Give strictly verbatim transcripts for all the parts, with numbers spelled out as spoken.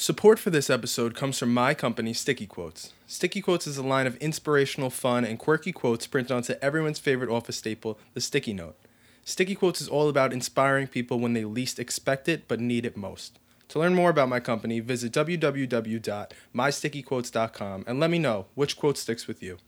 Support for this episode comes from my company, Sticky Quotes. Sticky Quotes is a line of inspirational, fun, and quirky quotes printed onto everyone's favorite office staple, the Sticky Note. Sticky Quotes is all about inspiring people when they least expect it but need it most. To learn more about my company, visit w w w dot my sticky quotes dot com and let me know which quote sticks with you.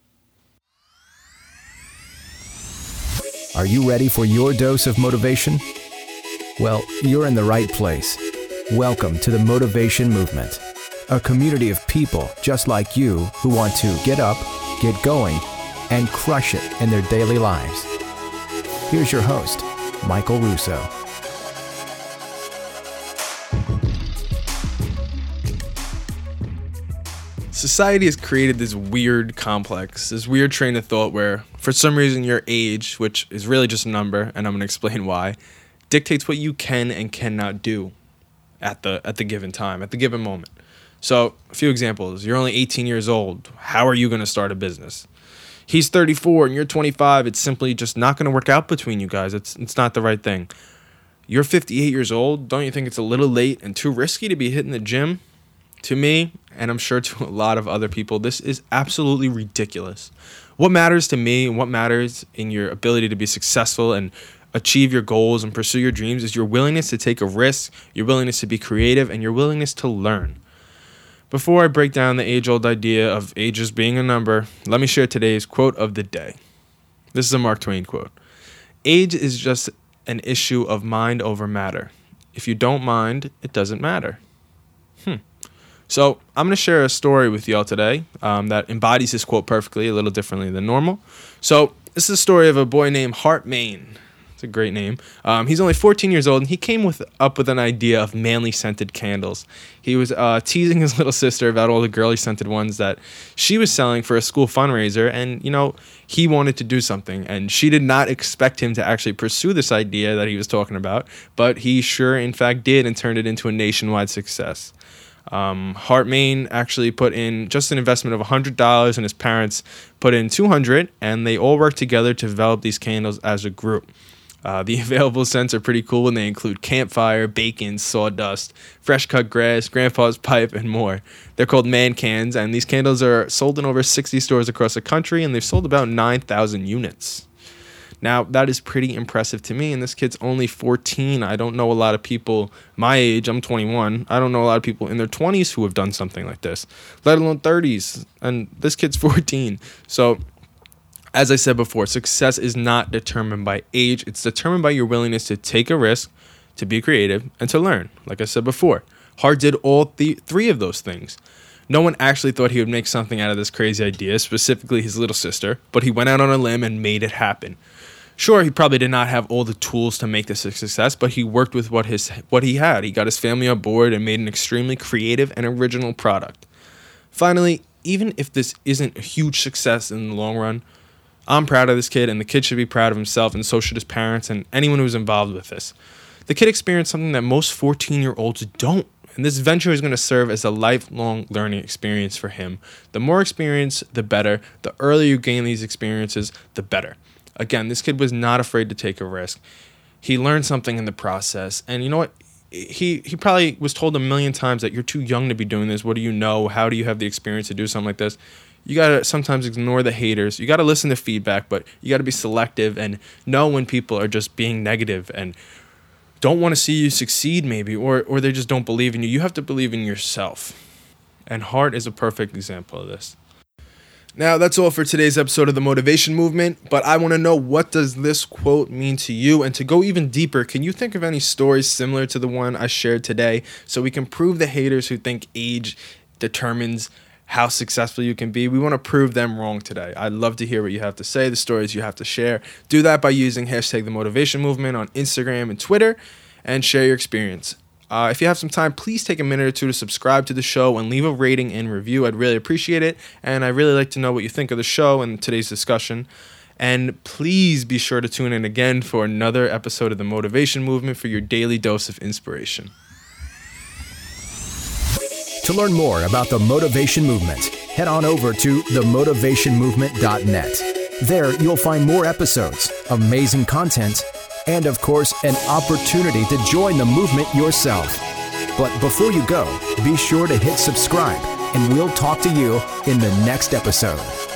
Are you ready for your dose of motivation? Well, you're in the right place. Welcome to the Motivation Movement, a community of people just like you who want to get up, get going, and crush it in their daily lives. Here's your host, Michael Russo. Society has created this weird complex, this weird train of thought where, for some reason, your age, which is really just a number, and I'm going to explain why, dictates what you can and cannot do at the at the given time, at the given moment. So, a few examples. You're only eighteen years old. How are you going to start a business? He's thirty-four and you're twenty-five. It's simply just not going to work out between you guys. It's it's not the right thing. You're fifty-eight years old. Don't you think it's a little late and too risky to be hitting the gym? To me, and I'm sure to a lot of other people, this is absolutely ridiculous. What matters to me and what matters in your ability to be successful and achieve your goals and pursue your dreams is your willingness to take a risk, your willingness to be creative, and your willingness to learn. Before I break down the age-old idea of ages being a number, let me share today's quote of the day. This is a Mark Twain quote. Age is just an issue of mind over matter. If you don't mind, it doesn't matter. Hmm. So I'm going to share a story with y'all today um, that embodies this quote perfectly, a little differently than normal. So this is a story of a boy named Hart Maine. It's a great name. Um, he's only fourteen years old, and he came with up with an idea of manly scented candles. He was uh, teasing his little sister about all the girly scented ones that she was selling for a school fundraiser, and, you know, he wanted to do something, and she did not expect him to actually pursue this idea that he was talking about, but he sure, in fact, did and turned it into a nationwide success. Um, Hart Maine actually put in just an investment of one hundred dollars, and his parents put in two hundred dollars, and they all worked together to develop these candles as a group. Uh, the available scents are pretty cool, and they include campfire, bacon, sawdust, fresh cut grass, grandpa's pipe, and more. They're called man cans, and these candles are sold in over sixty stores across the country, and they've sold about nine thousand units. Now, that is pretty impressive to me, and this kid's only fourteen. I don't know a lot of people my age. I'm twenty-one. I don't know a lot of people in their twenties who have done something like this, let alone thirties, and this kid's fourteen. So, as I said before, success is not determined by age. It's determined by your willingness to take a risk, to be creative, and to learn. Like I said before, Hart did all th- three of those things. No one actually thought he would make something out of this crazy idea, specifically his little sister, but he went out on a limb and made it happen. Sure, he probably did not have all the tools to make this a success, but he worked with what his what he had. He got his family on board and made an extremely creative and original product. Finally, even if this isn't a huge success in the long run, I'm proud of this kid, and the kid should be proud of himself, and so should his parents and anyone who's involved with this. The kid experienced something that most fourteen-year-olds don't, and this venture is going to serve as a lifelong learning experience for him. The more experience, the better. The earlier you gain these experiences, the better. Again, this kid was not afraid to take a risk. He learned something in the process, and you know what? He he probably was told a million times that you're too young to be doing this. What do you know? How do you have the experience to do something like this? You got to sometimes ignore the haters. You got to listen to feedback, but you got to be selective and know when people are just being negative and don't want to see you succeed maybe, or or they just don't believe in you. You have to believe in yourself. And Hart is a perfect example of this. Now, that's all for today's episode of The Motivation Movement, but I want to know, what does this quote mean to you? And to go even deeper, can you think of any stories similar to the one I shared today so we can prove the haters who think age determines how successful you can be? We want to prove them wrong today. I'd love to hear what you have to say, the stories you have to share. Do that by using hashtag The Motivation Movement on Instagram and Twitter, and share your experience. Uh, if you have some time, please take a minute or two to subscribe to the show and leave a rating and review. I'd really appreciate it, and I'd really like to know what you think of the show and today's discussion. And please be sure to tune in again for another episode of The Motivation Movement for your daily dose of inspiration. To learn more about the Motivation Movement, head on over to the motivation movement dot net. There, you'll find more episodes, amazing content, and of course, an opportunity to join the movement yourself. But before you go, be sure to hit subscribe, and we'll talk to you in the next episode.